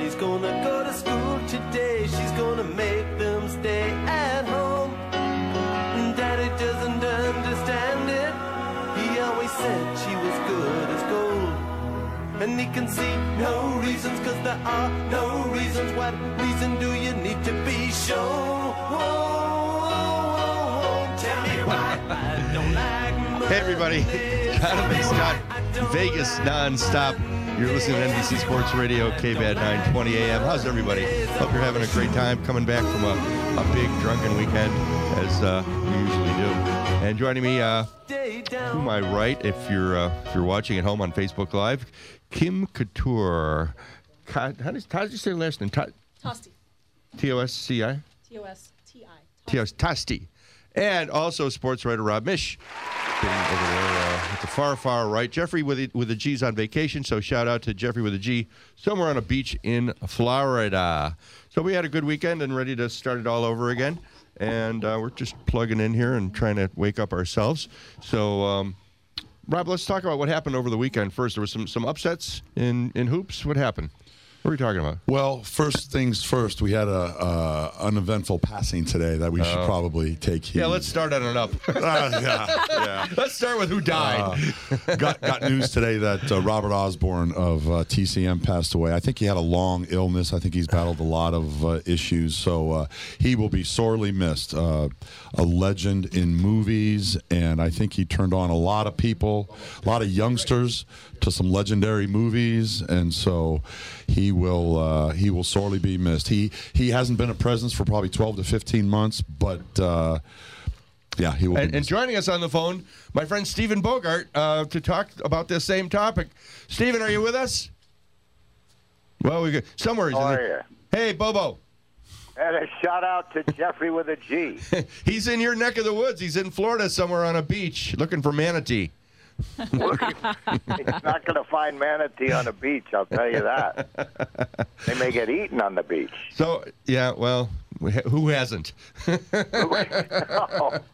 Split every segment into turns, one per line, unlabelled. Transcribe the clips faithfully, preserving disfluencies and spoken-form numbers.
Daddy's gonna go to school today. She's gonna make them stay at home. Daddy doesn't understand it. He always said she was good as gold. And he can see no reasons, cause there are no reasons. What reason do you need to be shown? Whoa, whoa, whoa, tell me why I don't like money.
Hey everybody, Jonathan Scott, Vegas nonstop. You're listening to N B C Sports Radio, K B A D nine twenty A M. How's everybody? Hope you're having a great time coming back from a, a big drunken weekend, as uh, we usually do. And joining me, uh, to my right, if you're uh, if you're watching at home on Facebook Live, Kim Couture. How does how did you say the last name?
Tosti.
T O S C I?
T O S T I.
T O S Tosti. And also sports writer Rob Mish. Sitting over there uh, at the far, far right. Jeffrey with the, with the G's on vacation, so shout out to Jeffrey with a G somewhere on a beach in Florida. So we had a good weekend and ready to start it all over again. And uh, we're just plugging in here and trying to wake up ourselves. So, um, Rob, let's talk about what happened over the weekend first. There was some, some upsets in, in hoops. What happened? What are we talking about?
Well, first things first, we had a uh, uneventful passing today that we should
Oh.
probably take heed.
Yeah, let's start on an up.
uh, yeah, yeah.
Let's start with who died.
Uh, got got news today that uh, Robert Osborne of uh, T C M passed away. I think he had a long illness. I think he's battled a lot of uh, issues, so uh, he will be sorely missed. Uh, a legend in movies, and I think he turned on a lot of people, a lot of youngsters to some legendary movies, and so he will uh, he will sorely be missed. He he hasn't been a presence for probably twelve to fifteen months, but uh, yeah, he will.
And,
be
and joining us on the phone, my friend Stephen Bogart, uh, to talk about this same topic. Stephen, are you with us? Well, we got somewhere. He's
How
in
are
the-
you?
Hey, Bobo.
And a shout out to Jeffrey with a G.
He's in your neck of the woods. He's in Florida somewhere on a beach looking for manatee.
He's not going to find manatee on the beach, I'll tell you that. They may get eaten on the beach.
So, yeah, well, who hasn't?
Oh.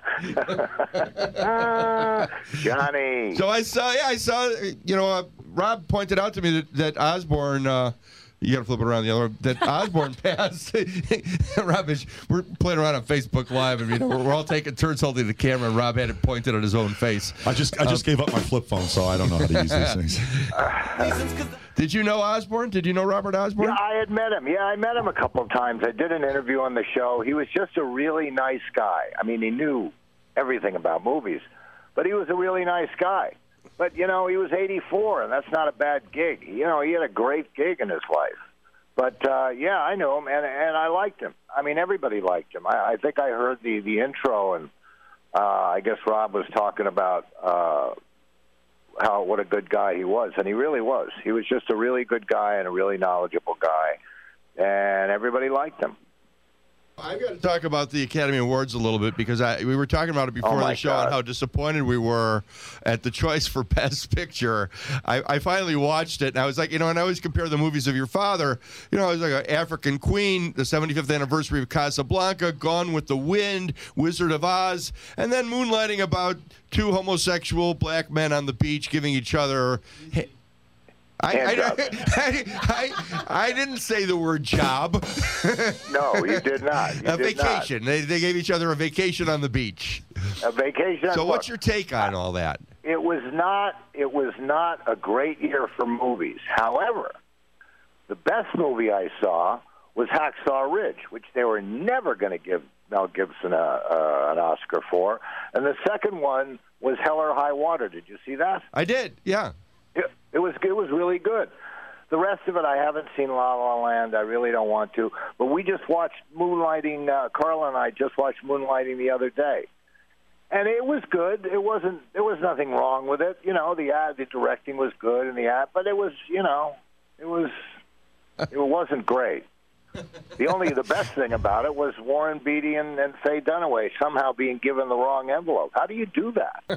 Johnny.
So I saw, yeah, I saw, you know, uh, Rob pointed out to me that, that Osborne, uh, you got to flip it around the other way, that Osborne passed. Rob, is, we're playing around on Facebook Live, and you know, we're, we're all taking turns holding the camera, and Rob had it pointed at his own face.
I just I just um, gave up my flip phone, so I don't know how to use these things.
Did you know Osborne? Did you know Robert Osborne?
Yeah, I had met him. Yeah, I met him a couple of times. I did an interview on the show. He was just a really nice guy. I mean, he knew everything about movies, but he was a really nice guy. But, you know, he was eighty-four, and that's not a bad gig. You know, he had a great gig in his life. But, uh, yeah, I knew him, and, and I liked him. I mean, everybody liked him. I, I think I heard the, the intro, and uh, I guess Rob was talking about uh, how what a good guy he was, and he really was. He was just a really good guy and a really knowledgeable guy, and everybody liked him.
I've got to talk about the Academy Awards a little bit because I, we were talking about it before
Oh
the show
God.
and how disappointed we were at the choice for Best Picture. I, I finally watched it, and I was like, you know, and I always compare the movies of your father. You know, I was like an African Queen, the seventy-fifth anniversary of Casablanca, Gone with the Wind, Wizard of Oz, and then moonlighting about two homosexual black men on the beach giving each other... I, I, I, I, I didn't say the word job.
No, you did not. You
a
did
vacation.
Not.
They, they gave each other a vacation on the beach.
A vacation.
So
Look,
what's your take on all that?
It was not. It was not a great year for movies. However, the best movie I saw was Hacksaw Ridge, which they were never going to give Mel Gibson a, uh, an Oscar for, and the second one was Hell or High Water. Did you see that?
I did. Yeah.
It, it was it was really good. The rest of it, I haven't seen La La Land. I really don't want to. But we just watched Moonlighting. Uh, Carla and I just watched Moonlighting the other day, and it was good. It wasn't. There was nothing wrong with it. You know, the ad, the directing was good, and the ad, but it was, you know, it was, it wasn't great. The only the best thing about it was Warren Beatty and, and Faye Dunaway somehow being given the wrong envelope. How do you do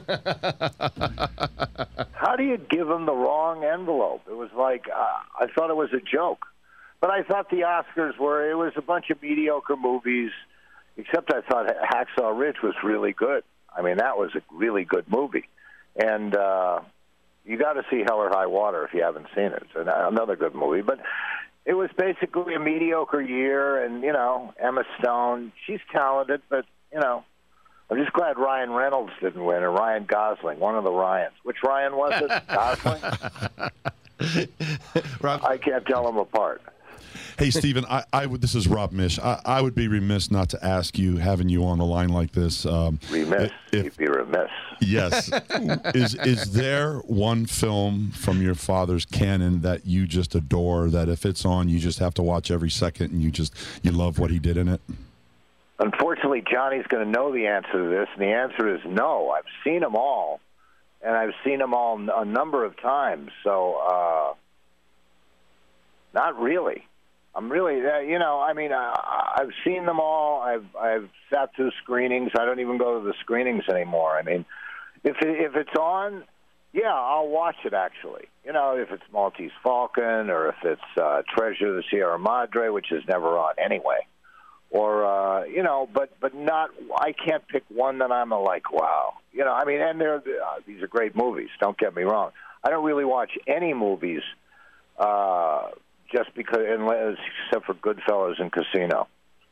that? How do you give them the wrong envelope? It was like uh, I thought it was a joke, but I thought the Oscars were it was a bunch of mediocre movies. Except I thought Hacksaw Ridge was really good. I mean, that was a really good movie, and uh, you got to see Hell or High Water if you haven't seen it. It's another good movie, but. it was basically a mediocre year, and, you know, Emma Stone, she's talented, but, you know, I'm just glad Ryan Reynolds didn't win, or Ryan Gosling, one of the Ryans. Which Ryan was it? Gosling?
Rob,
I can't tell them apart.
Hey, Stephen, I, I would. This is Rob Mish. I, I would be remiss not to ask you, having you on the line like this. Um,
Remiss?
If,
You'd be remiss.
yes. is is there one film from your father's canon that you just adore? That if it's on, you just have to watch every second, and you just you love what he did in it?
Unfortunately, Johnny's going to know the answer to this, and the answer is no. I've seen them all, and I've seen them all a number of times. So, uh, not really. I'm really, uh, you know, I mean, uh, I've seen them all. I've I've sat through screenings. I don't even go to the screenings anymore. I mean, if it, if it's on, yeah, I'll watch it. Actually, you know, if it's Maltese Falcon or if it's uh, Treasure of the Sierra Madre, which is never on anyway. Or, uh, you know, but, but not, I can't pick one that I'm a, like, wow. You know, I mean, and they're, uh, these are great movies, don't get me wrong. I don't really watch any movies uh, just because, unless, except for Goodfellas and Casino,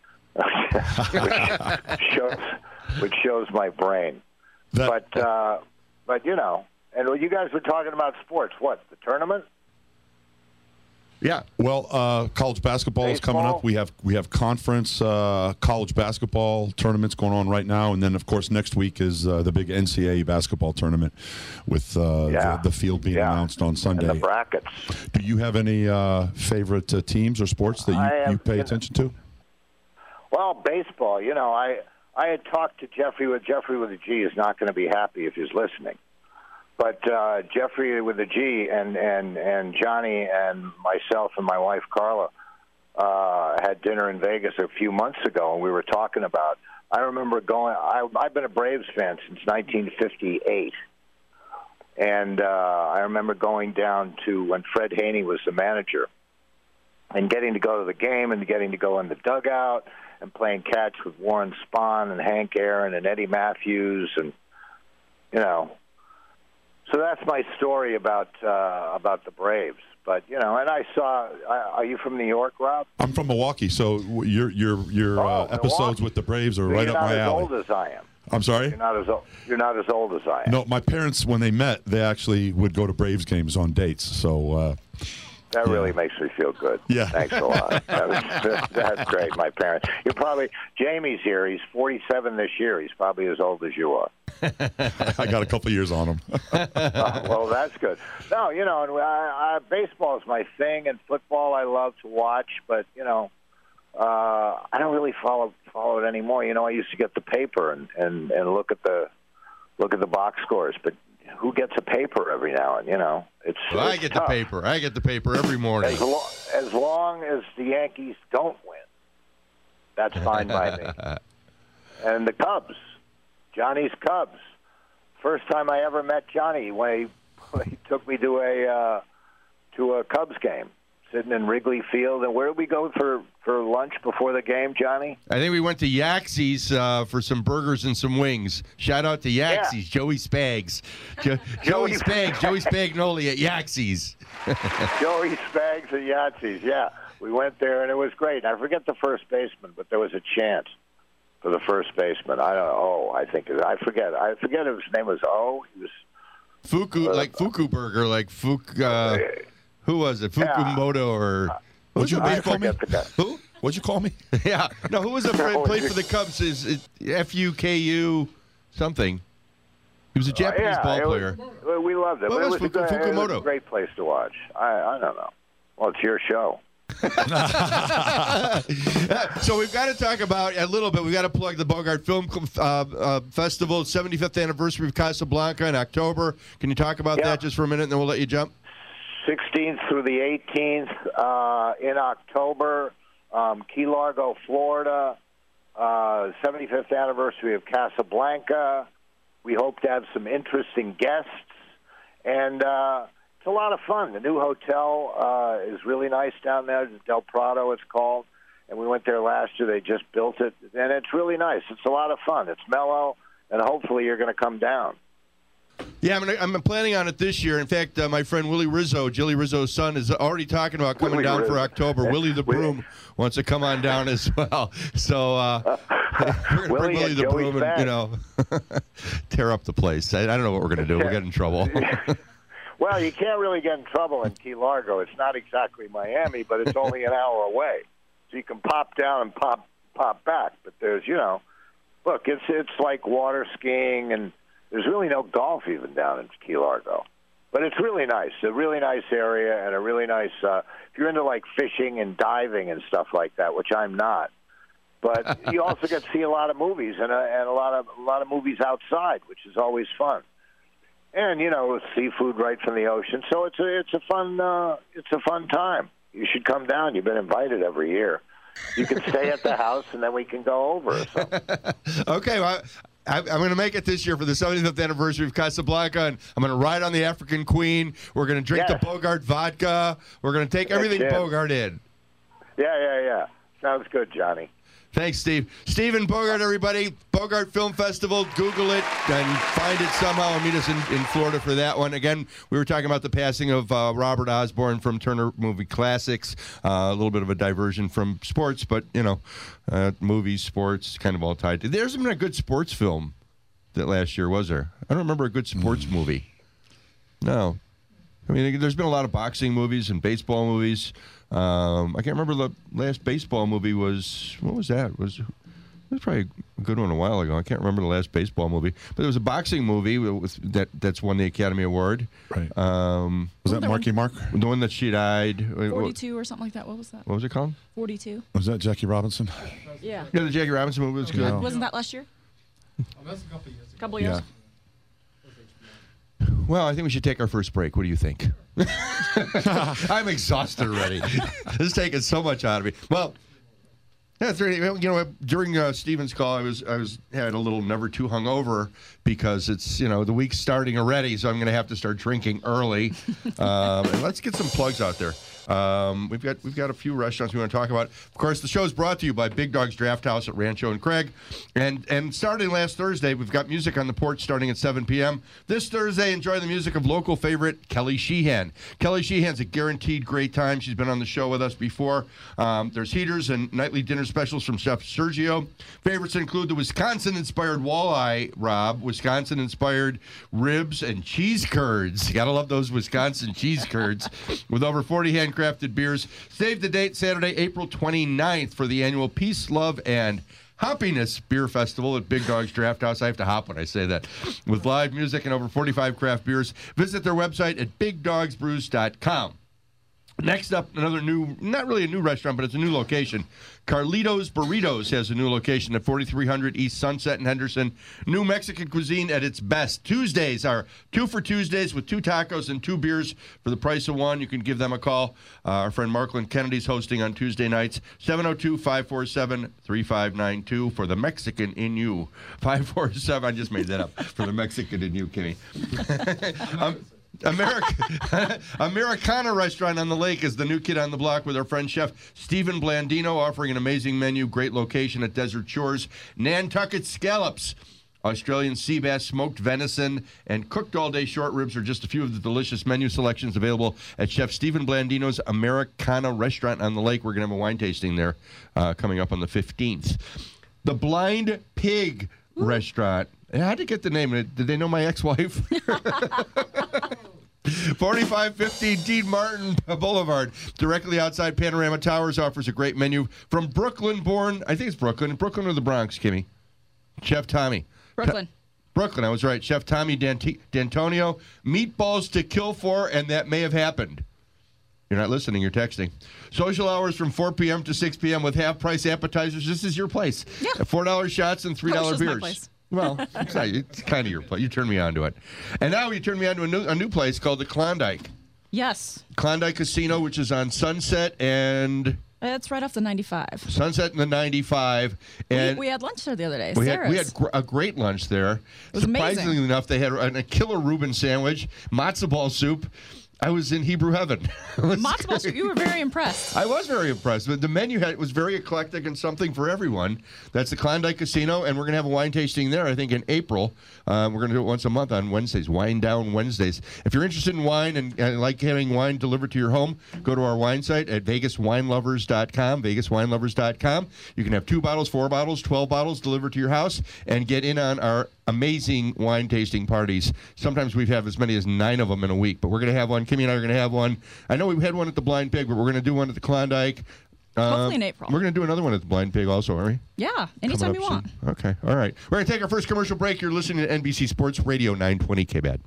which, shows, which shows my brain.
That,
but, uh, but, you know, and you guys were talking about sports. What, the tournament?
yeah.
Well, uh, college basketball is coming
Baseball?
up. We have we have conference uh, college basketball tournaments going on right now, and then of course next week is uh, the big N C double A basketball tournament with uh,
Yeah.
the, the field being
Yeah.
announced on Sunday.
And the brackets.
Do you have any uh, favorite uh, teams or sports that
I
you,
have-
you pay attention to?
Well, baseball, you know, I I had talked to Jeffrey with Jeffrey with a G is not going to be happy if he's listening. But uh, Jeffrey with a G and, and, and Johnny and myself and my wife Carla uh, had dinner in Vegas a few months ago, and we were talking about. I remember going. I, I've been a Braves fan since nineteen fifty-eight, and uh, I remember going down to when Fred Haney was the manager, and getting to go to the game and getting to go in the dugout and playing catch with Warren Spahn and Hank Aaron and Eddie Matthews, and you know. So that's my story about uh, about the Braves. But you know, and I saw. Uh, are you from New York, Rob?
I'm from Milwaukee, so your your your
Oh,
uh, episodes
Milwaukee.
with the Braves are
So
right
you're
up
not
my
as
alley.
old as I am.
I'm sorry.
You're not as old. You're not as old as I am.
No, my parents when they met, they actually would go to Braves games on dates. So uh,
That
yeah.
really makes me feel good.
Yeah.
Thanks a lot. That was, that's great. My parents. You're probably Jamie's here. He's forty-seven this year. He's probably as old as you are.
I got a couple years on them.
Oh, well, that's good. No, you know, and I, I, baseball is my thing, and football I love to watch. But you know, uh, I don't really follow follow it anymore. You know, I used to get the paper and, and, and look at the look at the box scores, but who gets a paper every now and you know? It's,
Well, I
it's
get
tough.
the paper. I get the paper every morning.
As, lo- as long as the Yankees don't win, that's fine by me. And the Cubs, Johnny's Cubs. First time I ever met Johnny, when he, when he took me to a uh, to a Cubs game, sitting in Wrigley Field. And where did we go for, for lunch before the game, Johnny?
I think we went to Yaxie's uh, for some burgers and some wings. Shout out to Yaxie's,
Yeah.
Joey Spags. Jo- Joey
Joey
Spags, Joey Spagnoli at Yaxie's.
Joey Spags at Yahtzee's, yeah. We went there, and it was great. I forget the first baseman, but there was a chant for the first baseman. I don't know. Oh, I think I forget. I forget if his name was O. He was
Fuku, like Fuku Burger, like Fuk. Uh, who was it? Fukumoto or
What'd you,
I
what'd you call me?
forget the guy.
who?
What'd you call me?
Yeah, no. Who was the friend
Oh,
played
you-
for the Cubs? Is it F U K U something? He was a Japanese
yeah,
ball
it
player.
Was, we loved it.
What
But
was
it, was a
Fuku-
good, it was
Fukumoto?
a great place to watch. I, I don't know. Well, it's your show.
So we've got to talk about a little bit. We've got to plug the Bogart Film uh, uh, Festival, seventy-fifth anniversary of Casablanca in October. Can you talk about
Yeah.
that just for a minute, and then we'll let you jump?
sixteenth through the eighteenth uh, in October, um, Key Largo, Florida. Uh, seventy-fifth anniversary of Casablanca. We hope to have some interesting guests, and uh, it's a lot of fun. The new hotel uh, is really nice down there, Del Prado it's called, and we went there last year. They just built it, and it's really nice. It's a lot of fun. It's mellow, and hopefully you're going to come down.
Yeah, I'm, gonna, I'm planning on it this year. In fact, uh, my friend Willie Rizzo, Jilly Rizzo's son, is already talking about coming
Willie
down
Rizzo.
for October. Willie the Broom wants to come on down as well. So uh, we're going to
Willie
bring Willie
and
the
Joey's
Broom and,
back.
you know, tear up the place. I, I don't know what we're going to do. We'll get in trouble.
Well, you can't really get in trouble in Key Largo. It's not exactly Miami, but it's only an hour away. So you can pop down and pop pop back. But there's, you know, look, it's it's like water skiing, and there's really no golf even down in Key Largo. But it's really nice, a really nice area, and a really nice, uh, if you're into like fishing and diving and stuff like that, which I'm not. But you also get to see a lot of movies and a, and a lot of a lot of movies outside, which is always fun. And you know, seafood right from the ocean, so it's a it's a fun uh, it's a fun time. You should come down. You've been invited every year. You can stay at the house, and then we can go over or something.
Okay, well, I, I'm going to make it this year for the seventieth anniversary of Casablanca, and I'm going to ride on the African Queen. We're going to drink
Yes.
the Bogart vodka. We're going to take everything
it.
Bogart in.
Yeah, yeah, yeah. Sounds good, Johnny.
Thanks, Steve. Stephen Bogart, everybody. Bogart Film Festival. Google it and find it somehow and meet us in, in Florida for that one. Again, we were talking about the passing of uh, Robert Osborne from Turner Movie Classics. Uh, a little bit of a diversion from sports, but, you know, uh, movies, sports, kind of all tied to. There's been a good sports film that last year, was there? I don't remember a good sports mm. movie. No. I mean, there's been a lot of boxing movies and baseball movies. Um, I can't remember the last baseball movie was. What was that? It was it was probably a good one a while ago. I can't remember the last baseball movie, but there was a boxing movie with, that that's won the Academy Award.
Right.
Um,
was that Marky Mark?
The one that she died.
forty-two or something like that. What was that?
What was it called?
forty-two.
Was that Jackie Robinson?
Yeah.
Yeah, the Jackie Robinson movie was good.
No.
Wasn't that last year?
Oh, that's a couple of years ago.
couple of years.
Yeah.
Well, I think we should take our first break. What do you think? I'm exhausted already. This is taking so much out of me. Well, yeah, it's really, you know, during uh, Steven's call, I was I was had a little never too hungover because it's, you know, the week's starting already, so I'm going to have to start drinking early. um, and let's get some plugs out there. Um, we've got we've got a few restaurants we want to talk about. Of course, the show is brought to you by Big Dog's Draft House at Rancho and Craig. And and starting last Thursday, we've got music on the porch starting at seven p.m. This Thursday, enjoy the music of local favorite Kelly Sheehan. Kelly Sheehan's a guaranteed great time. She's been on the show with us before. Um, there's heaters and nightly dinner specials from Chef Sergio. Favorites include the Wisconsin-inspired walleye, Rob, Wisconsin-inspired ribs and cheese curds. You gotta love those Wisconsin cheese curds. With over forty handcrafted beers. Save the date, Saturday, April twenty-ninth, for the annual Peace, Love, and Hoppiness Beer Festival at Big Dog's Draft House. I have to hop when I say that. With live music and over forty-five craft beers, visit their website at big dogs brews dot com. Next up, another new, not really a new restaurant, but it's a new location. Carlitos Burritos has a new location at forty-three hundred East Sunset in Henderson. New Mexican cuisine at its best. Tuesdays are two for Tuesdays with two tacos and two beers for the price of one. You can give them a call. Uh, our friend Markland Kennedy's hosting on Tuesday nights. seven oh two, five four seven, three five nine two for the Mexican in you. five four seven, I just made that up, for the Mexican in you, Kimmy. um, America, Americana Restaurant on the Lake is the new kid on the block with our friend Chef Stephen Blandino, offering an amazing menu. Great location at Desert Shores. Nantucket Scallops, Australian sea bass, smoked venison, and cooked all-day short ribs are just a few of the delicious menu selections available at Chef Stephen Blandino's Americana Restaurant on the Lake. We're going to have a wine tasting there uh, coming up on the fifteenth. The Blind Pig Ooh. Restaurant. I had to get the name. Did they know my ex-wife? forty-five fifteen Dean Martin Boulevard, directly outside Panorama Towers, offers a great menu from Brooklyn-born, I think it's Brooklyn, Brooklyn or the Bronx, Kimmy? Chef Tommy.
Brooklyn.
Ta- Brooklyn, I was right. Chef Tommy Dant- D'Antonio. Meatballs to kill for, and that may have happened. You're not listening, you're texting. Social hours from four p.m. to six p.m. with half-price appetizers. This is your place.
Yeah.
four dollar shots and three dollar
That was just my
beers.
place.
Well, it's, not, it's kind of your place. You turned me on to it. And now you turned me on to a new, a new place called the Klondike.
Yes.
Klondike Casino, which is on Sunset and...
It's right off the ninety-five.
Sunset and the ninety-five. And
we, we had lunch there the other day.
We
Sarah's.
had, we had gr- a great lunch there.
It was
Surprisingly
amazing.
enough, they had a, a killer Reuben sandwich, matzo ball soup, I was in Hebrew heaven.
Matzo ball soup. You were very impressed.
I was very impressed. But the menu had, was very eclectic and something for everyone. That's the Klondike Casino, and we're going to have a wine tasting there, I think, in April. Uh, we're going to do it once a month on Wednesdays, Wine Down Wednesdays. If you're interested in wine and, and like having wine delivered to your home, go to our wine site at vegas wine lovers dot com, vegas wine lovers dot com. You can have two bottles, four bottles, twelve bottles delivered to your house and get in on our amazing wine tasting parties. Sometimes we have as many as nine of them in a week, but we're going to have one. Kimmy and I are going to have one. I know we had one at the Blind Pig, but we're going to do one at the Klondike. Uh,
Hopefully in April.
We're going to do another one at the Blind Pig also, aren't we?
Yeah, anytime you
Coming up
want.
soon. Okay, all right. We're going to take our first commercial break. You're listening to N B C Sports Radio nine twenty K B A D.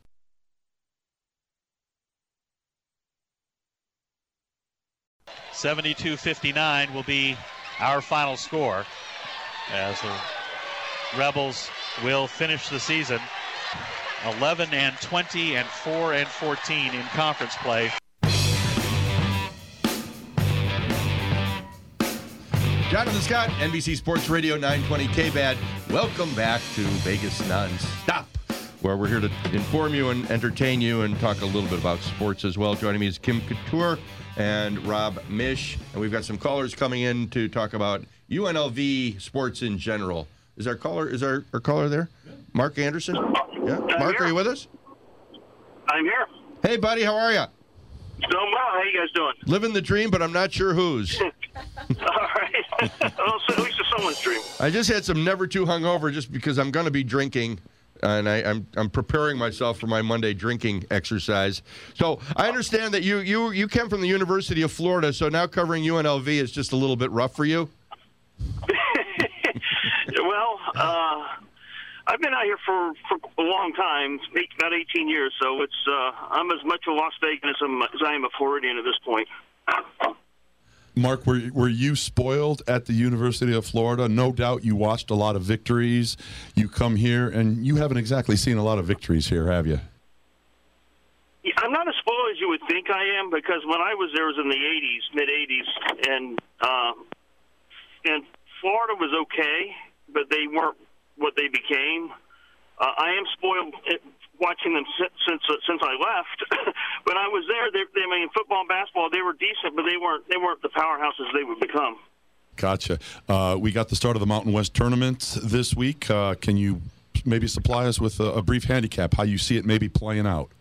seventy-two fifty-nine will be our final score as the Rebels will finish the season eleven and twenty and four and fourteen in conference play.
Jonathan Scott, N B C Sports Radio nine twenty K B A D. Welcome back to Vegas Nonstop, where we're here to inform you and entertain you and talk a little bit about sports as well. Joining me is Kim Couture and Rob Mish, and we've got some callers coming in to talk about U N L V sports in general. Is our caller? Is our, our caller there? Yeah. Mark Anderson? Yeah.
I'm
Mark,
here.
are you with us?
I'm here.
Hey, buddy, how are you?
Doing well. How you guys doing?
Living the dream, but I'm not sure whose.
All right. Well, so at least it's someone's dream.
I just had some never too hungover just because I'm going to be drinking, and I, I'm I'm preparing myself for my Monday drinking exercise. So I understand that you you you came from the University of Florida, so now covering U N L V is just a little bit rough for you.
Well, uh, I've been out here for, for a long time, eight, about eighteen years. So it's uh, I'm as much a Las Vegan as, I'm, as I am a Floridian at this point.
Mark, were were you spoiled at the University of Florida? No doubt you watched a lot of victories. You come here, and you haven't exactly seen a lot of victories here, have you?
Yeah, I'm not as spoiled as you would think I am, because when I was there, it was in the eighties, mid eighties, and uh, and Florida was okay, but they weren't what they became. Uh, I am spoiled watching them since since, uh, since I left. When I was there, they, they I mean, football and basketball, they were decent, but they weren't they weren't the powerhouses they would become.
Gotcha. Uh, we got the start of the Mountain West tournament this week. Uh, can you maybe supply us with a, a brief handicap, how you see it maybe playing out?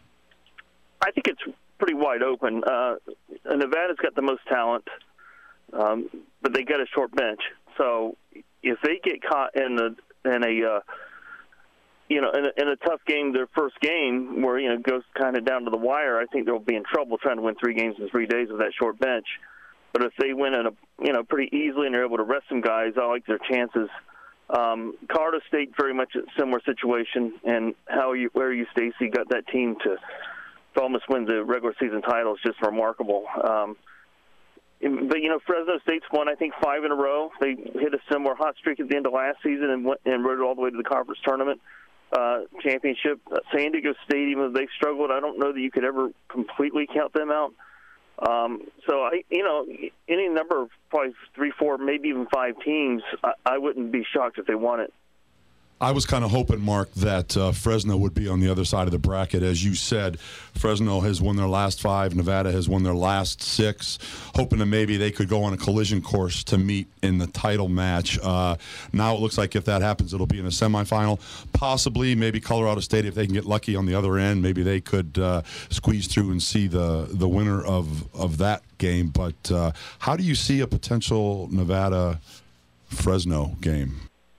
I think it's pretty wide open. Uh, Nevada's got the most talent, um, but they got a short bench. So if they get caught in the in a uh, you know in a, in a tough game, their first game where you know it goes kind of down to the wire, I think they'll be in trouble trying to win three games in three days with that short bench. But if they win in a you know pretty easily and they're able to rest some guys, I like their chances. Um, Colorado State very much a similar situation, and how you where you Stacy got that team to. to almost win the regular season title is just remarkable. Um, but, you know, Fresno State's won, I think, five in a row. They hit a similar hot streak at the end of last season and went and rode it all the way to the conference tournament uh, championship. Uh, San Diego State, even though they've struggled, I don't know that you could ever completely count them out. Um, so, I, you know, any number of probably three, four, maybe even five teams, I, I wouldn't be shocked if they won it.
I was kind of hoping, Mark, that uh, Fresno would be on the other side of the bracket. As you said, Fresno has won their last five. Nevada has won their last six, hoping that maybe they could go on a collision course to meet in the title match. Uh, now it looks like if that happens, it'll be in a semifinal. Possibly, maybe Colorado State, if they can get lucky on the other end, maybe they could uh, squeeze through and see the, the winner of, of that game. But uh, how do you see a potential Nevada-Fresno game?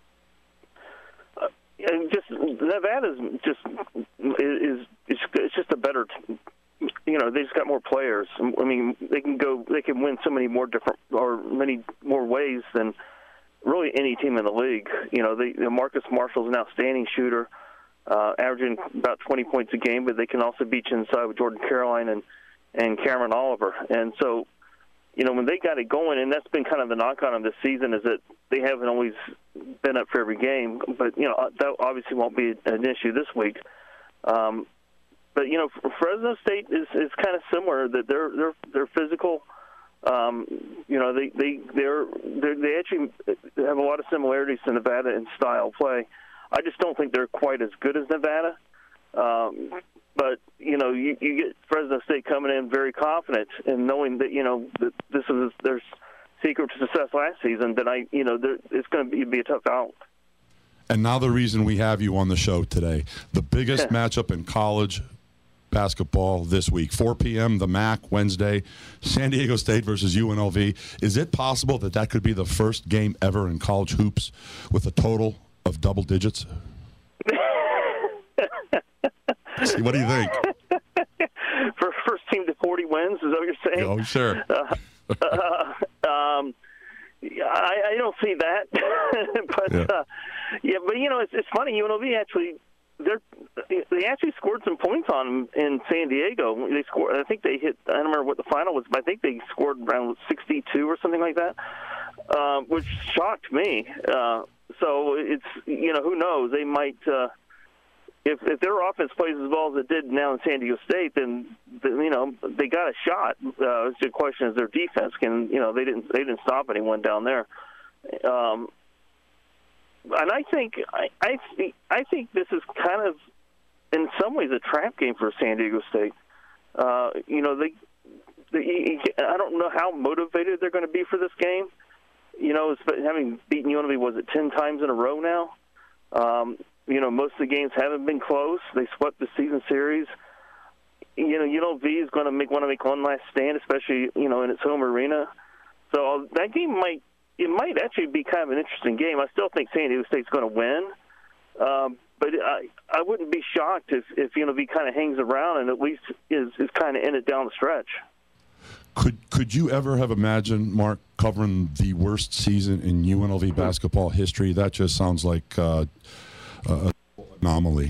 And just Nevada's just is is it's just a better, you know, they just got more players. I mean, they can go, they can win so many more different or many more ways than really any team in the league. You know, they, Marcus Marshall's an outstanding shooter, uh, averaging about twenty points a game, but they can also beat you inside with Jordan Caroline and and Cameron Oliver. And so, you know, when they got it going, and that's been kind of the knock on them this season, is that they haven't always been up for every game. But, you know, that obviously won't be an issue this week. Um, but, you know, Fresno State is, is kind of similar, that they're they're they're physical. Um, you know, they, they, they're, they're, they actually have a lot of similarities to Nevada in style play. I just don't think they're quite as good as Nevada. Um, but, you know, you, you get Fresno State coming in very confident and knowing that, you know, that this is their secret to success last season, then I, you know, it's going to be, be a tough out.
And now the reason we have you on the show today, the biggest matchup in college basketball this week, four p.m., the M A C, Wednesday, San Diego State versus U N L V. Is it possible that that could be the first game ever in college hoops with a total of double digits? See, what do you think?
For first team to forty wins, is that what you're saying?
Oh, sure.
Uh, uh, um, I, I don't see that, but yeah. Uh, yeah, but you know, it's, it's funny. U N L V actually, they're they actually scored some points on them in San Diego. They scored. I think they hit. I don't remember what the final was, but I think they scored around sixty-two or something like that, uh, which shocked me. Uh, so it's you know who knows, they might. Uh, If if their offense plays as well as it did now in San Diego State, then, then you know they got a shot. Uh, the question is their defense can you know they didn't they didn't stop anyone down there, um, and I think I I think, I think this is kind of in some ways a trap game for San Diego State. Uh, you know they, they I don't know how motivated they're going to be for this game. You know, having beaten U N L V, was it ten times in a row now? Um, You know, most of the games haven't been close. They swept the season series. You know, U N L V is going to make want to make one last stand, especially you know in its home arena. So that game might it might actually be kind of an interesting game. I still think San Diego State's going to win, um, but I I wouldn't be shocked if if U N L V kind of hangs around and at least is is kind of in it down the stretch.
Could could you ever have imagined, Mark, covering the worst season in U N L V basketball history? That just sounds like uh, an anomaly.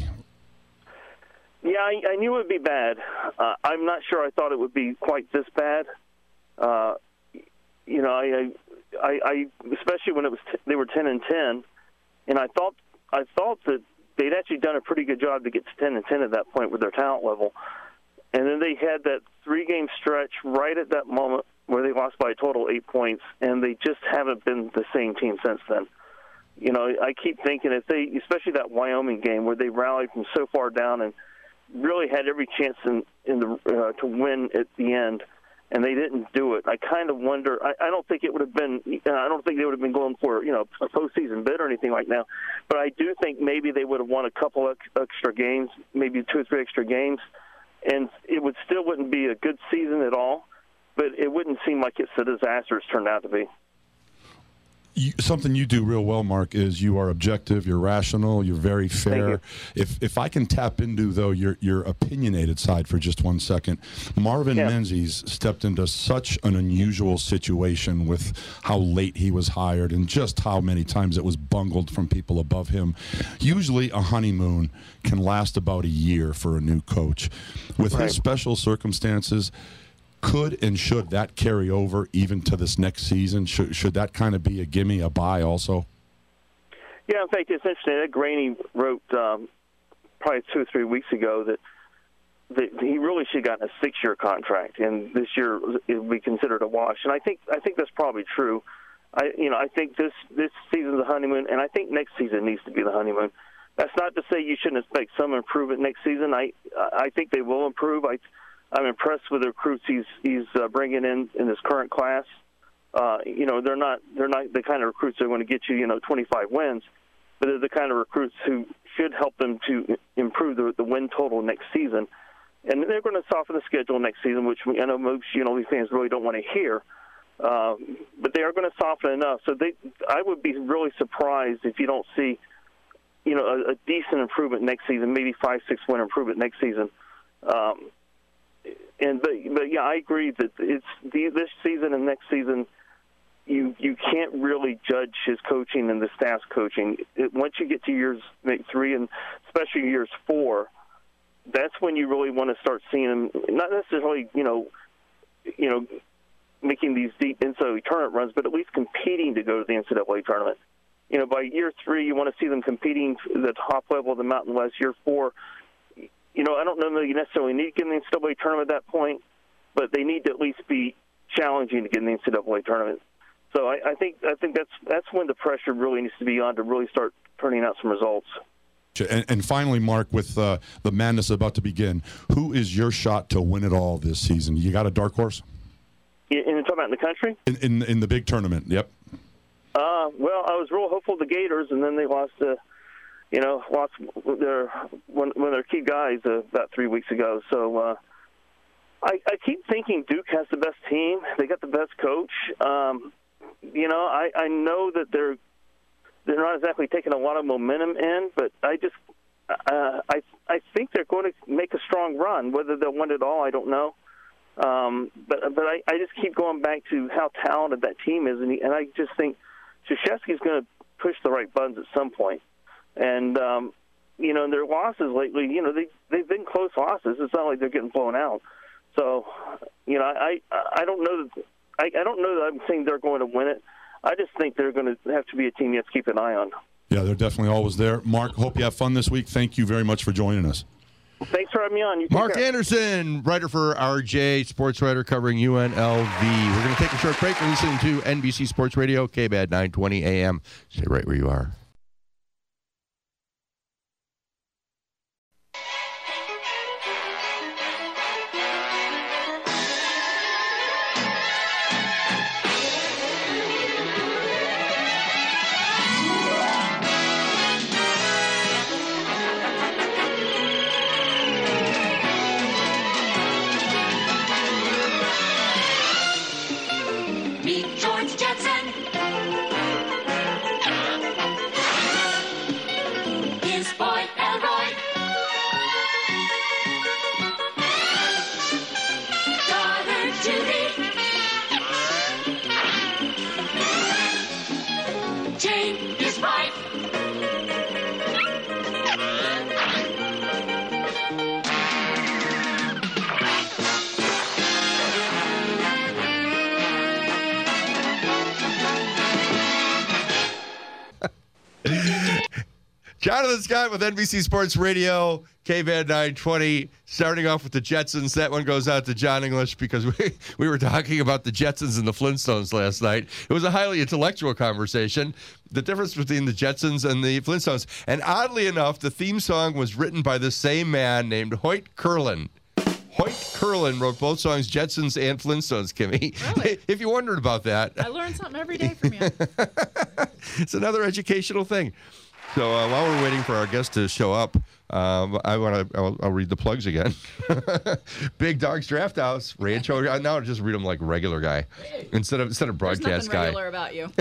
Yeah, I, I knew it would be bad. Uh, I'm not sure I thought it would be quite this bad. Uh, you know, I, I, I, especially when it was t- they were ten and ten, and I thought I thought that they'd actually done a pretty good job to get to ten and ten at that point with their talent level. And then they had that three-game stretch right at that moment where they lost by a total of eight points, and they just haven't been the same team since then. You know, I keep thinking if they, especially that Wyoming game where they rallied from so far down and really had every chance in, in the uh, to win at the end, and they didn't do it. I kind of wonder. I, I don't think it would have been. I don't think they would have been going for you know a postseason bid or anything like now. But I do think maybe they would have won a couple of extra games, maybe two or three extra games. And it would still wouldn't be a good season at all, but it wouldn't seem like it's a disaster it's turned out to be.
You, something you do real well, Mark, is you are objective, you're rational, you're very fair.
You.
If if I can tap into, though, your your opinionated side for just one second, Marvin
yeah.
Menzies stepped into such an unusual situation with how late he was hired and just how many times it was bungled from people above him. Usually a honeymoon can last about a year for a new coach. With
right.
his special circumstances, could and should that carry over even to this next season? Should, should that kind of be a gimme, a buy also?
Yeah, in fact, it's interesting. Ed Graney wrote um, probably two or three weeks ago that, that he really should have gotten a six-year contract, and this year it would be considered a wash. And I think I think that's probably true. I you know I think this this season's the honeymoon, and I think next season needs to be the honeymoon. That's not to say you shouldn't expect some improvement next season. I I think they will improve. I. I'm impressed with the recruits he's he's uh, bringing in in this current class. Uh, you know, they're not they're not the kind of recruits that are going to get you you know twenty-five wins, but they're the kind of recruits who should help them to improve the, the win total next season. And they're going to soften the schedule next season, which I know most you know these fans really don't want to hear. Um, but they are going to soften enough. So they, I would be really surprised if you don't see, you know, a, a decent improvement next season, maybe five six win improvement next season. Um, And but but yeah, I agree that it's the, this season and next season, you you can't really judge his coaching and the staff's coaching. It, once you get to years maybe three and especially years four, that's when you really want to start seeing him. Not necessarily you know, you know, making these deep N C double A tournament runs, but at least competing to go to the N C double A tournament. You know, by year three, you want to see them competing at the top level of the Mountain West. Year four. You know, I don't know that you necessarily need to get in the N C double A tournament at that point, but they need to at least be challenging to get in the N C double A tournament. So I, I think I think that's that's when the pressure really needs to be on to really start turning out some results.
And, and finally, Mark, with uh, the madness about to begin, who is your shot to win it all this season? You got a dark horse?
In, in talking about in the country?
In, in in the big tournament, yep.
Uh, well, I was real hopeful the Gators, and then they lost, uh, you know, lost their one, one of their key guys uh, about three weeks ago. So uh, I, I keep thinking Duke has the best team. They got the best coach. Um, you know, I, I know that they're they're not exactly taking a lot of momentum in, but I just uh, I I think they're going to make a strong run. Whether they'll win it all, I don't know. Um, but but I, I just keep going back to how talented that team is, and, he, and I just think Krzyzewski's going to push the right buttons at some point. And, um, you know, their losses lately, you know, they, they've been close losses. It's not like they're getting blown out. So, you know, I, I don't know that I, I don't know that I'm saying they're going to win it. I just think they're going to have to be a team you have to keep an eye on.
Yeah, they're definitely always there. Mark, hope you have fun this week. Thank you very much for joining us.
Thanks for having me on. You
Mark
care.
Anderson, writer for R J, sports writer covering U N L V. We're going to take a short break. We're listening to N B C Sports Radio, K B A D nine twenty A M. Stay right where you are.
Meet George Jetson. His boy Elroy. Daughter Judy. Jane, his wife.
Jonathan Scott with N B C Sports Radio, K B A D nine twenty. Starting off with the Jetsons. That one goes out to John English because we, we were talking about the Jetsons and the Flintstones last night. It was a highly intellectual conversation. The difference between the Jetsons and the Flintstones. And oddly enough, the theme song was written by the same man named Hoyt Curlin. Hoyt Curlin wrote both songs, Jetsons and Flintstones, Kimmy.
Really?
If you wondered about that.
I learn something every day from you.
It's another educational thing. So uh, while we're waiting for our guest to show up, um, I want to. I'll, I'll read the plugs again. Big Dogs Draft House, Rancho. Now I'll just read them like regular guy instead of instead of broadcast
There's nothing
guy.
regular about you.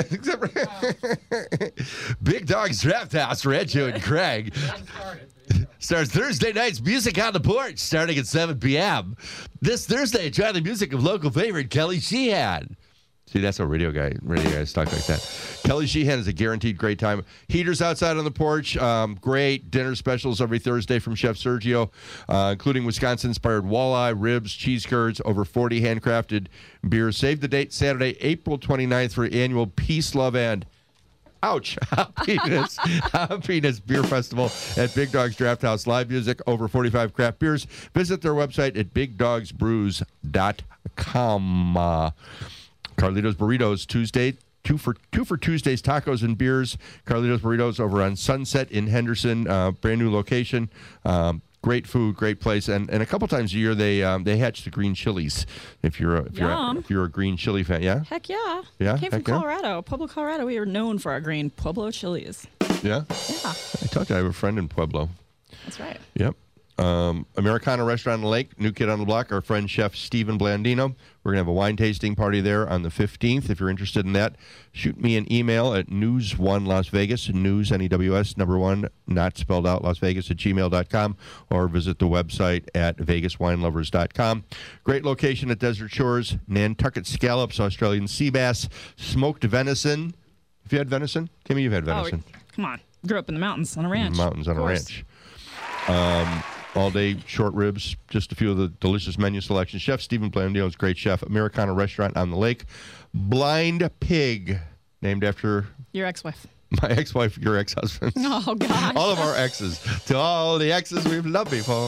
Big Dogs Draft House, Rancho and Craig. Starts Thursday night's music on the porch, starting at seven p.m. This Thursday, enjoy the music of local favorite Kelly Sheehan. See, that's a radio guy. Radio guys talk like that. Kelly Sheehan is a guaranteed great time. Heaters outside on the porch. Um, great dinner specials every Thursday from Chef Sergio, uh, including Wisconsin-inspired walleye, ribs, cheese curds, over forty handcrafted beers. Save the date, Saturday, April twenty-ninth for annual Peace, Love, and Ouch. Happiness. Happiness Beer Festival at Big Dogs Draft House. Live music, over forty-five craft beers. Visit their website at big dogs brews dot com. Uh, Carlitos Burritos Tuesday, two for two for Tuesdays tacos and beers. Carlitos Burritos over on Sunset in Henderson, uh, brand new location. Um, great food, great place, and and a couple times a year they um, they hatch the green chilies. If you're a, if you're a, if you're a green chili fan, yeah,
Heck yeah.
Yeah,
Came from
heck yeah.
Colorado. Pueblo, Colorado. We are known for our green Pueblo chilies.
yeah.
Yeah,
I told you I have a friend in Pueblo.
that's right.
Yep. Um, Americana Restaurant on the Lake, new kid on the block, our friend Chef Stephen Blandino. We're going to have a wine tasting party there on the fifteenth. If you're interested in that, shoot me an email at news one Las Vegas, news, N E W S, number one, not spelled out, Las Vegas at gmail dot com, or visit the website at vegas wine lovers dot com. Great location at Desert Shores, Nantucket scallops, Australian sea bass, smoked venison. Have you had venison? Kimmy, you've had venison.
Oh, come on. Grew up in the mountains on a ranch.
Mountains on
Of
a
course.
ranch. Um, all day short ribs, just a few of the delicious menu selections. Chef Stephen Blandino is a great chef. Americana Restaurant on the Lake. Blind Pig, named after
Your ex-wife.
my ex-wife, your ex-husband.
Oh, gosh.
All of our exes. To all the exes we've loved before.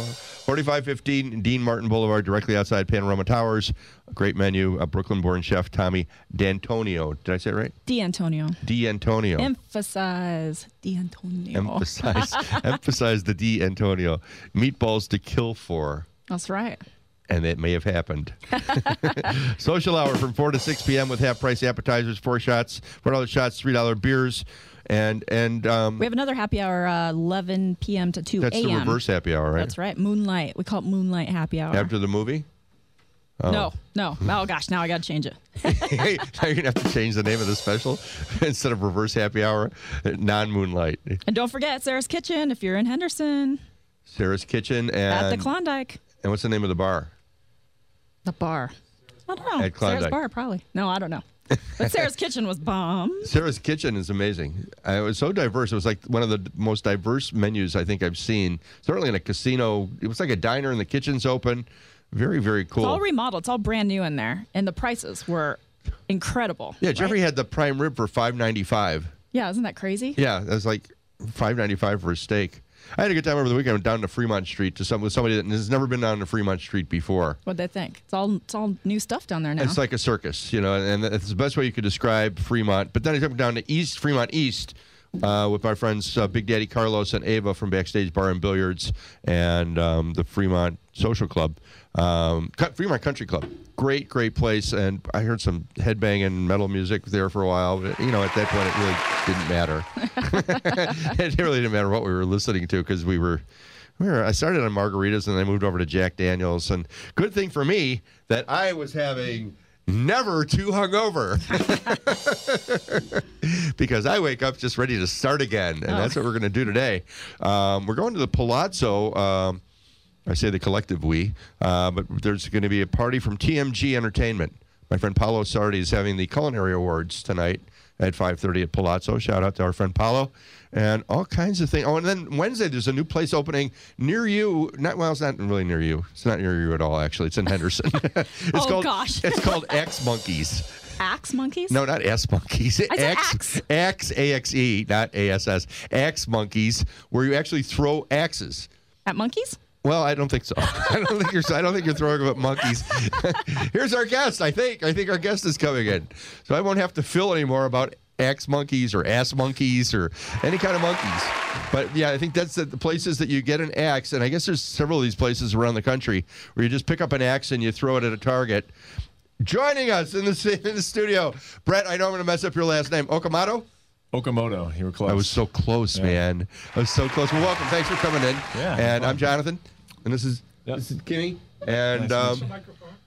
forty-five fifteen Dean Martin Boulevard, directly outside Panorama Towers. A great menu. A Brooklyn-born chef, Tommy D'Antonio. Did I say it right?
D'Antonio.
D'Antonio.
Emphasize D'Antonio.
Emphasize, emphasize the D'Antonio. Meatballs to kill for.
That's right.
And it may have happened. Social hour from four to six p.m. with half-price appetizers, four shots, four dollar shots, three dollar beers. And and um,
we have another happy hour, uh, eleven p.m. to two a.m.
That's the reverse happy hour, right?
That's right. Moonlight. We call it Moonlight Happy Hour.
After the movie? Oh.
No, no. Oh, gosh, now I got to change it.
Hey, now you're going to have to change the name of the special. Instead of reverse happy hour, non-moonlight.
And don't forget Sarah's Kitchen if you're in Henderson.
Sarah's Kitchen. And,
at the Klondike.
And what's the name of the bar?
The bar. I don't know.
At Klondike.
Sarah's Bar, probably. No, I don't know. But Sarah's Kitchen was bomb.
Sarah's Kitchen is amazing. Uh, it was so diverse. It was like one of the most diverse menus I think I've seen. Certainly in a casino. It was like a diner and the kitchen's open. Very, very cool.
It's all remodeled. It's all brand new in there. And the prices were incredible.
Yeah, Jeffrey
right?
had the prime rib for five ninety-five.
Yeah, isn't that crazy?
Yeah, it was like five ninety-five for a steak. I had a good time over the weekend. I went down to Fremont Street to some with somebody that has never been down to Fremont Street before.
What'd they think? It's all it's all new stuff down there now.
It's like a circus, you know, and it's the best way you could describe Fremont. But then I took down to East Fremont East uh, with my friends uh, Big Daddy Carlos and Ava from Backstage Bar and Billiards and um, the Fremont Social Club, um, Fremont Country Club. Great, great place. And I heard some headbanging metal music there for a while. But, you know, at that point, it really didn't matter. It really didn't matter what we were listening to because we were, we were. I started on margaritas and then I moved over to Jack Daniels. And good thing for me that I was having never too hungover because I wake up just ready to start again. And
oh.
that's what we're going to do today. Um, we're going to the Palazzo. Um, I say the collective we, uh, but there's going to be a party from T M G Entertainment. My friend Paolo Sardi is having the Culinary Awards tonight at five thirty at Palazzo. Shout out to our friend Paolo. And all kinds of things. Oh, and then Wednesday, there's a new place opening near you. Not Well, it's not really near you. It's not near you at all, actually. It's in Henderson. it's
oh,
called,
gosh.
It's called Axe Monkeys.
Axe Monkeys?
No, not S Monkeys.
I said axe.
Axe, A X E, not A S S. Axe Monkeys, where you actually throw axes.
At monkeys?
Well, I don't think so. I don't think you're. I don't think you're throwing them at monkeys. Here's our guest. I think. I think our guest is coming in, so I won't have to fill anymore about axe monkeys or ass monkeys or any kind of monkeys. But yeah, I think that's the, the places that you get an axe, and I guess there's several of these places around the country where you just pick up an axe and you throw it at a target. Joining us in the in the studio, Brett. I know I'm going to mess up your last name. Okamoto.
Okamoto. You were close.
I was so close, yeah. man. I was so close. Well, welcome. Thanks for coming in.
Yeah.
And I'm Jonathan. And this is yep. this is Kimmy. And
nice
um,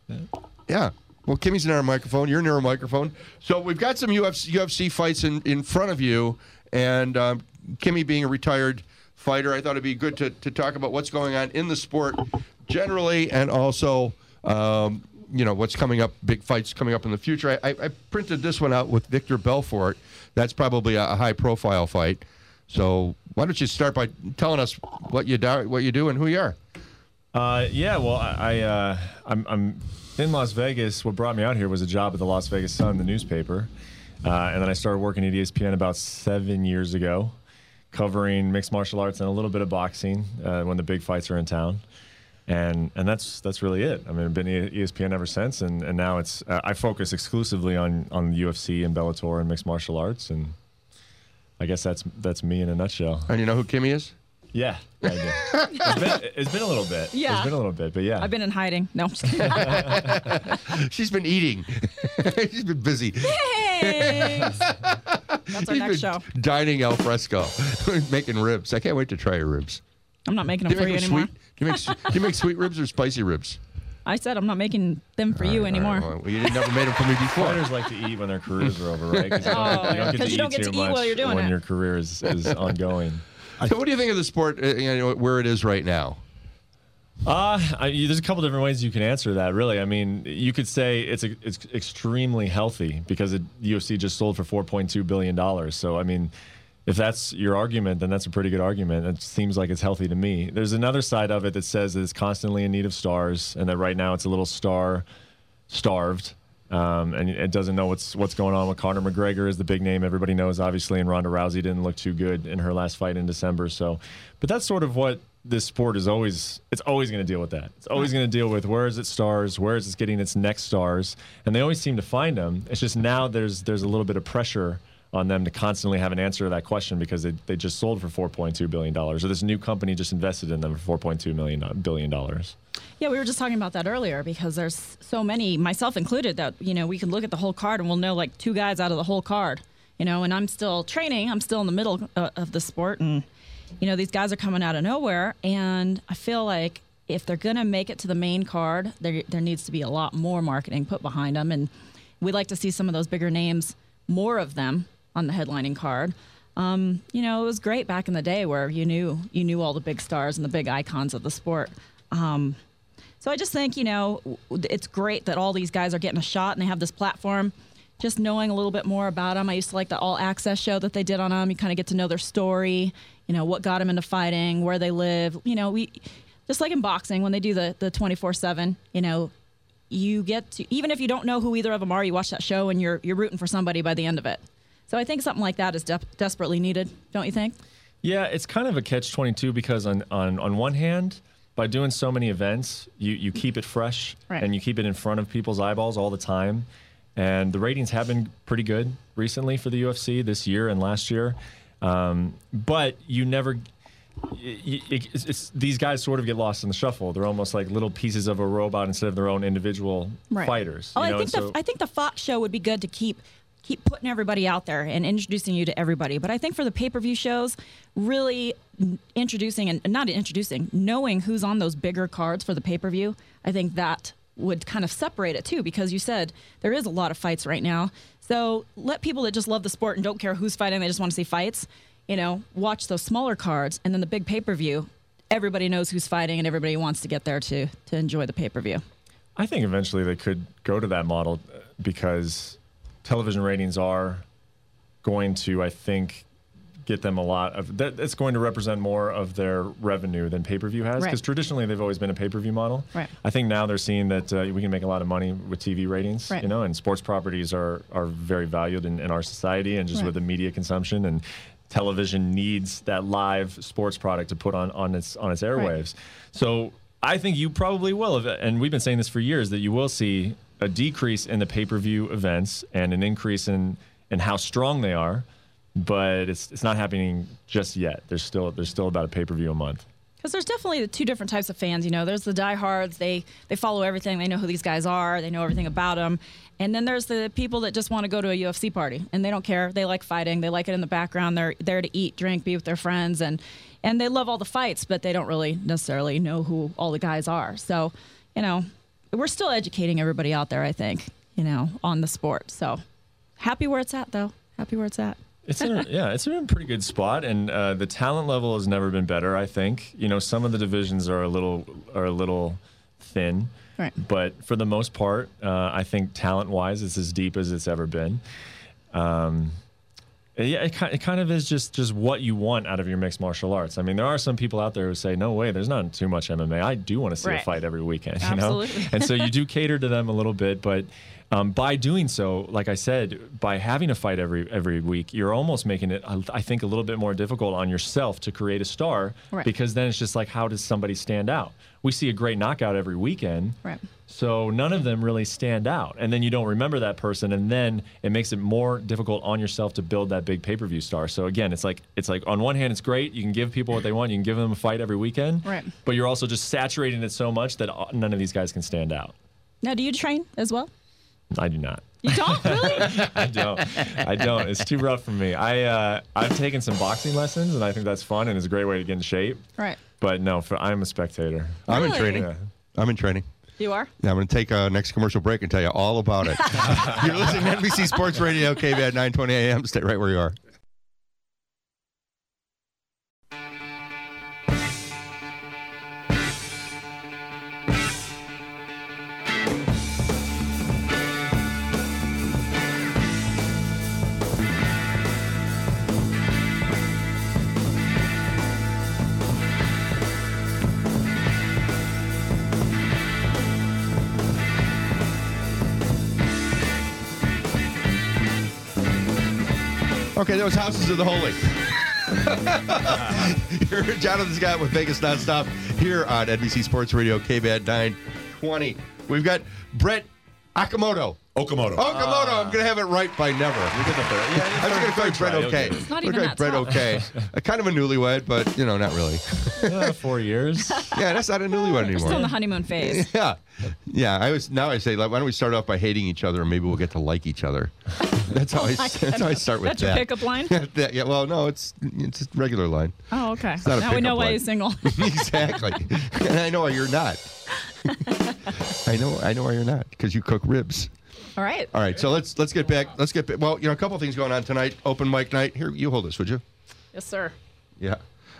yeah, well, Kimmy's near a microphone. You're near a microphone. So we've got some U F C, U F C fights in, in front of you. And um, Kimmy being a retired fighter, I thought it'd be good to, to talk about what's going on in the sport generally, and also um, you know what's coming up, big fights coming up in the future. I, I, I printed this one out with Victor Belfort. That's probably a, a high-profile fight. So why don't you start by telling us what you do, what you do, and who you are?
Uh, yeah, well, I, uh, I'm, I'm in Las Vegas. What brought me out here was a job at the Las Vegas Sun, the newspaper. Uh, and then I started working at E S P N about seven years ago, covering mixed martial arts and a little bit of boxing uh, when the big fights are in town. And and that's that's really it. I mean, I've been at E S P N ever since, and, and now it's uh, I focus exclusively on, on U F C and Bellator and mixed martial arts, and I guess that's that's me in a nutshell.
And you know who Kimmy is?
Yeah, I do. it's, been, it's been a little bit.
Yeah.
It's been a little bit, but yeah.
I've been in hiding. No, I'm just kidding.
She's been eating. She's been busy.
Thanks. That's our
She's
next
been
show.
Dining al fresco, making ribs. I can't wait to try your ribs.
I'm not making
Do
them
you
for
make
you
them
anymore.
sweet? Do you, make, do you make sweet ribs or spicy ribs?
I said I'm not making them for
All
you
right,
anymore.
all right. Well, you never made them for me before.
Fighters like to eat when their careers are over, right? Because you,
Oh,
you don't get to
you
eat
don't get
too
to eat
much
while you're doing
when
it.
your career is, is ongoing.
So what do you think of the sport, uh, you know, where it is right now?
Uh, I, there's a couple different ways you can answer that, really. I mean, you could say it's a, it's extremely healthy because the U F C just sold for four point two billion dollars. So, I mean, if that's your argument, then that's a pretty good argument. It seems like it's healthy to me. There's another side of it that says that it's constantly in need of stars and that right now it's a little star starved. Um, and it doesn't know what's what's going on with Conor McGregor is the big name everybody knows, obviously, and Ronda Rousey didn't look too good in her last fight in December. So, but that's sort of what this sport is always it's always going to deal with that. It's always going to deal with where is it stars, where is it getting its next stars, and they always seem to find them. It's just now there's there's a little bit of pressure on them to constantly have an answer to that question because they they just sold for four point two billion dollars, or this new company just invested in them for four point two billion dollars.
Yeah, we were just talking about that earlier because there's so many, myself included, that, you know, we can look at the whole card and we'll know like two guys out of the whole card, you know, and I'm still training. I'm still in the middle uh, of the sport, and, you know, these guys are coming out of nowhere, and I feel like if they're going to make it to the main card, there there needs to be a lot more marketing put behind them, and we'd like to see some of those bigger names, more of them, on the headlining card. Um, you know, it was great back in the day where you knew you knew all the big stars and the big icons of the sport. Um, so I just think, you know, it's great that all these guys are getting a shot and they have this platform. Just knowing a little bit more about them. I used to like the All Access show that they did on them. You kind of get to know their story, you know, what got them into fighting, where they live. You know, we just like in boxing when they do the the twenty-four seven, you know, you get to, even if you don't know who either of them are, you watch that show and you're you're rooting for somebody by the end of it. So I think something like that is de- desperately needed, don't you think?
Yeah, it's kind of a catch twenty-two because on, on, on one hand, by doing so many events, you, you keep it fresh
right.
and you keep it in front of people's eyeballs all the time. And the ratings have been pretty good recently for the U F C this year and last year. Um, but you never... It, it, it's, it's, these guys sort of get lost in the shuffle. They're almost like little pieces of a robot instead of their own individual
right.
fighters.
Oh,
you
I
know?
think
so,
the I think the Fox show would be good to keep keep putting everybody out there and introducing you to everybody. But I think for the pay-per-view shows, really introducing and not introducing, knowing who's on those bigger cards for the pay-per-view, I think that would kind of separate it too, because you said there is a lot of fights right now. So let people that just love the sport and don't care who's fighting, they just want to see fights, you know, watch those smaller cards, and then the big pay-per-view, everybody knows who's fighting and everybody wants to get there to to enjoy the pay-per-view.
I think eventually they could go to that model because television ratings are going to, I think, get them a lot of that. It's going to represent more of their revenue than pay-per-view has, because
right.
traditionally they've always been a pay-per-view model.
Right.
I think now they're seeing that uh, we can make a lot of money with T V ratings,
right.
you know, and sports properties are are very valued in, in our society, and just
right.
with the media consumption, and television needs that live sports product to put on on its on its airwaves. Right. So I think you probably will, and we've been saying this for years, that you will see a decrease in the pay-per-view events and an increase in, in how strong they are, but it's it's not happening just yet. There's still there's still about a pay-per-view a month.
Because there's definitely two different types of fans. You know, there's the diehards. They they follow everything. They know who these guys are. They know everything about them. And then there's the people that just want to go to a U F C party, and they don't care. They like fighting. They like it in the background. They're there to eat, drink, be with their friends, and and they love all the fights, but they don't really necessarily know who all the guys are. So, you know, we're still educating everybody out there, I think, you know, on the sport. So happy where it's at, though. Happy where it's at.
It's in a, yeah, it's in a pretty good spot, and uh, the talent level has never been better. I think, you know, some of the divisions are a little are a little thin,
right?
But for the most part, uh, I think talent-wise, it's as deep as it's ever been. Um, yeah, it, it kind of is just just what you want out of your mixed martial arts. I mean, there are some people out there who say, "No way, there's not too much M M A. I do want to see
right.
a fight every weekend." You
Absolutely.
know, and so you do cater to them a little bit, but. Um, by doing so, like I said, by having a fight every every week, you're almost making it, I think, a little bit more difficult on yourself to create a star,
right.
because then it's just like, how does somebody stand out? We see a great knockout every weekend,
right.
so none of them really stand out, and then you don't remember that person, and then it makes it more difficult on yourself to build that big pay-per-view star. So again, it's like it's like on one hand, it's great, you can give people what they want, you can give them a fight every weekend,
right.
but you're also just saturating it so much that none of these guys can stand out.
Now, do you train as well?
I do not.
You don't really?
I don't. I don't. It's too rough for me. I uh, I've taken some boxing lessons, and I think that's fun, and it's a great way to get in shape.
Right.
But no, for, I'm a spectator.
I'm
Really?
in training.
Yeah.
I'm in training.
You are?
Yeah, I'm going to take a next commercial break and tell you all about it. You're listening to N B C Sports Radio, K V A T nine twenty A M. Stay right where you are. Okay, those Houses of the Holy. You're Jonathan Scott with Vegas Nonstop here on N B C Sports Radio, K B A T nine twenty. We've got Brett Okamoto.
Okamoto.
Okamoto. Uh, I'm going to have it right by never.
You did the third. Yeah,
I'm going to call you Brett Okay.
It's not
We're
even
going
that
Brett
tough.
Okay. Uh, kind of a newlywed, but, you know, not really.
uh, four years.
Yeah, that's not a newlywed
We're
anymore.
still in the honeymoon phase.
Yeah. Yeah. I was now I say, like, why don't we start off by hating each other and maybe we'll get to like each other. That's how I, that's how I start with
That's
that.
your pickup line?
That- yeah, well, no, it's it's a regular line.
Oh, okay.
not a
Now we know
pickup
why
line.
he's single.
Exactly. And I know why you're not. I know I know why you're not, because you cook ribs.
All right.
All right, so let's let's get back. Let's get back. Well, you know, a couple things going on tonight. Open mic night. Here, you hold this, would you?
Yes, sir.
Yeah.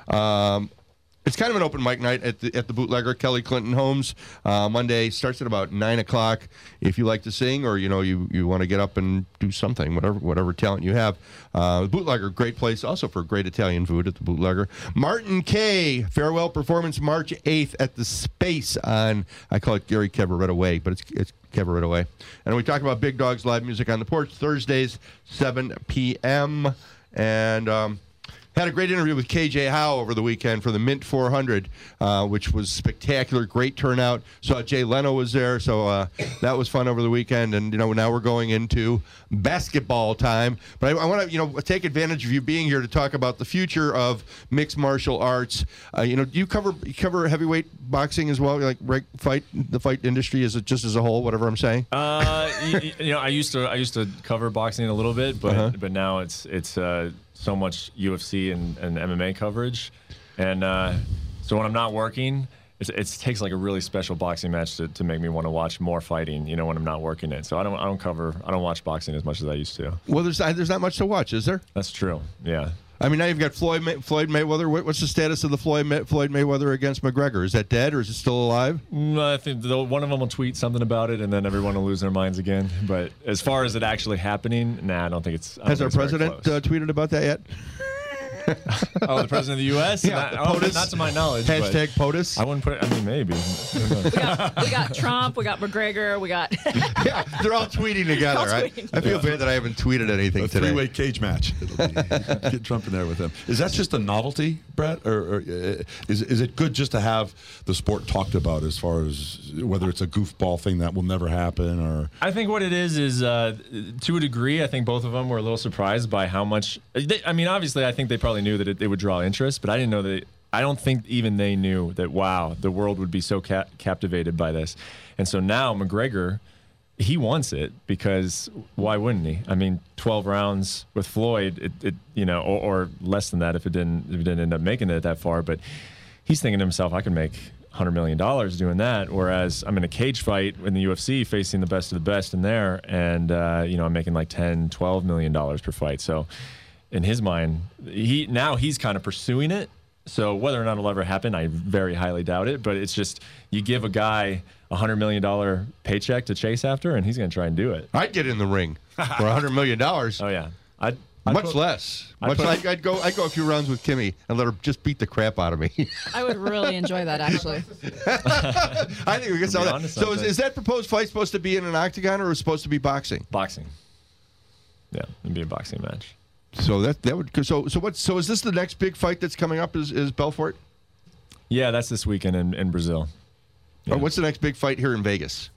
Um, it's kind of an open mic night at the at the Bootlegger, Kelly Clinton Homes. Uh, Monday starts at about nine o'clock. If you like to sing, or you know you, you want to get up and do something, whatever whatever talent you have. Uh, the Bootlegger, great place, also for great Italian food at the Bootlegger. Martin Kaye, farewell performance March eighth at the Space on, I call it Gary Cabaretto Way, but it's it's Cabaretto Way. And we talk about Big Dogs live music on the porch Thursdays, seven p.m. And um, had a great interview with K J Howe over the weekend for the Mint four hundred, uh, which was spectacular. Great turnout. Saw Jay Leno was there, so uh, that was fun over the weekend. And you know, now we're going into basketball time. But I, I want to, you know, take advantage of you being here to talk about the future of mixed martial arts. Uh, you know, do you cover you cover heavyweight boxing as well, like right, fight the fight industry as a, just as a whole? Whatever I'm saying.
Uh, you, you know, I used to I used to cover boxing a little bit, but
Uh-huh.
but now it's it's uh, so much U F C and, and M M A coverage, and uh, so when I'm not working, it's, it takes like a really special boxing match to, to make me want to watch more fighting. You know, when I'm not working it, so I don't I don't cover I don't watch boxing as much as I used to.
Well, there's there's not much to watch, is there?
That's true. Yeah.
I mean, now you've got Floyd May- Floyd Mayweather. What, what's the status of the Floyd May- Floyd Mayweather against McGregor? Is that dead or is it still alive?
Mm, I think the, one of them will tweet something about it, and then everyone will lose their minds again. But as far as it actually happening, nah, I don't think it's. I don't
Has
think
our
it's very
president
close.
uh, tweeted about that yet?
Oh, the president of the U S?
Yeah,
not,
the
oh,
POTUS.
not to my knowledge. but
Hashtag POTUS.
I wouldn't put it. I mean, maybe.
We got, we got Trump. We got McGregor. We got.
Yeah, they're all tweeting together,
All
right?
tweeting.
I feel bad that I haven't tweeted anything
A
today.
three-way cage match. It'll be, get Trump in there with him. Is that just a novelty, Brett, or, or uh, is is it good just to have the sport talked about as far as whether it's a goofball thing that will never happen, or
I think what it is is, uh, to a degree, I think both of them were a little surprised by how much. They, I mean, obviously, I think they probably knew that it, it would draw interest, but I didn't know that. I don't think even they knew that. Wow, the world would be so ca- captivated by this, and so now McGregor, he wants it because why wouldn't he? I mean, twelve rounds with Floyd, it, it you know, or, or less than that if it didn't if it didn't end up making it that far, but he's thinking to himself, I can make one hundred million dollars doing that, whereas I'm in a cage fight in the U F C facing the best of the best in there, and uh, you know, I'm making like ten, twelve million dollars per fight. So in his mind, he now he's kind of pursuing it. So whether or not it'll ever happen, I very highly doubt it, but it's just you give a guy a one hundred million dollars paycheck to chase after, and he's going to try and do it.
I'd get in the ring for one hundred million dollars.
Oh, yeah. I'd, I'd
Much
put-
less.
I'd
Much
put-
like I'd go I'd go a few rounds with Kimmy and let her just beat the crap out of me.
I would really enjoy that, actually.
I think we can sell
be
that.
onto
So is,
something.
is that proposed fight supposed to be in an octagon or is it supposed to be boxing?
Boxing. Yeah, it'd be a boxing match.
So that that would so so what so is this the next big fight that's coming up? Is is Belfort?
Yeah, that's this weekend in, in Brazil.
Or what's the next big fight here in Vegas?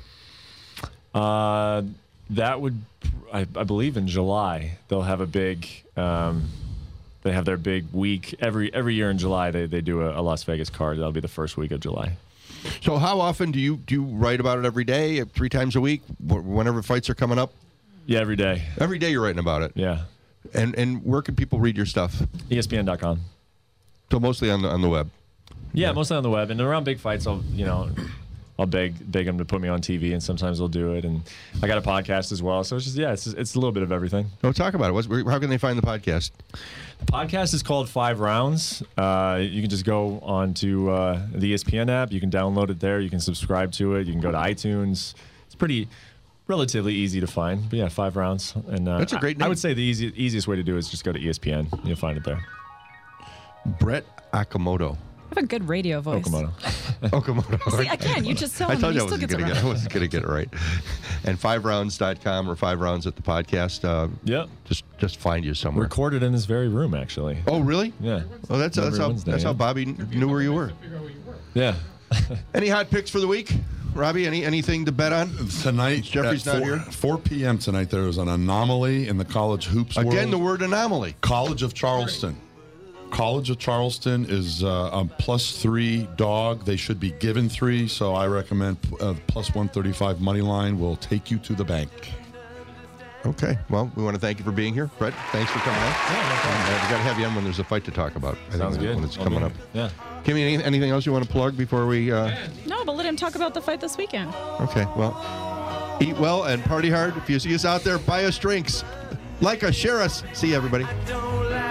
Uh, that would, I, I believe, in July they'll have a big. Um, they have their big week every every year in July. They they do a, a Las Vegas card. That'll be the first week of July.
So how often do you do you write about it every day, three times a week, wh- whenever fights are coming up?
Yeah, every day.
Every day you're writing about it.
Yeah.
And and where can people read your stuff?
E S P N dot com.
So mostly on the on the web.
Yeah, mostly on the web. And around big fights, I'll you know, I'll beg beg them to put me on T V, and sometimes they'll do it. And I got a podcast as well, so it's just yeah, it's it's a little bit of everything.
No, talk about it. What's, how can they find the podcast?
The podcast is called Five Rounds. Uh, you can just go on to uh, the E S P N app. You can download it there. You can subscribe to it. You can go to iTunes. It's pretty relatively easy to find. But yeah, Five Rounds. And uh,
That's a great
I, I
name.
would say the easy, easiest way to do it is just go to E S P N. You'll find it there.
Brett Okamoto.
I have a good radio voice.
Okamoto.
Okamoto.
See, again, you just tell
I
him
told
and
you
he
I
still
wasn't
gets it
going to
right.
get. I wasn't going to get it right. And five rounds dot com or five rounds at the podcast. Uh,
Yep.
Just just find you somewhere.
Recorded in this very room, actually.
Oh, really?
Yeah.
Well, that's that's
Every
how
Wednesday,
that's how
yeah.
Bobby knew where you were.
Yeah.
Any hot picks for the week, Robbie? Any anything to bet on?
Tonight,
Jeffrey's
at
not
four,
here.
four p.m. tonight, there is an anomaly in the college hoops
Again,
world.
the word anomaly.
College of Charleston. College of Charleston is uh, a plus three dog. They should be given three, so I recommend uh, plus one thirty-five money line will take you to the bank.
Okay. Well, we want to thank you for being here, Fred. Thanks for coming on.
Yeah, no problem.
Uh, we got to have you on when there's a fight to talk about. I
Sounds
think
good.
When it's
I'll
coming
be-
up.
Yeah.
Kimmy, any, anything else you want to plug before we? Uh...
No, but let him talk about the fight this weekend.
Okay. Well, eat well and party hard. If you see us out there, buy us drinks, like us, share us. See you, everybody.
Don't like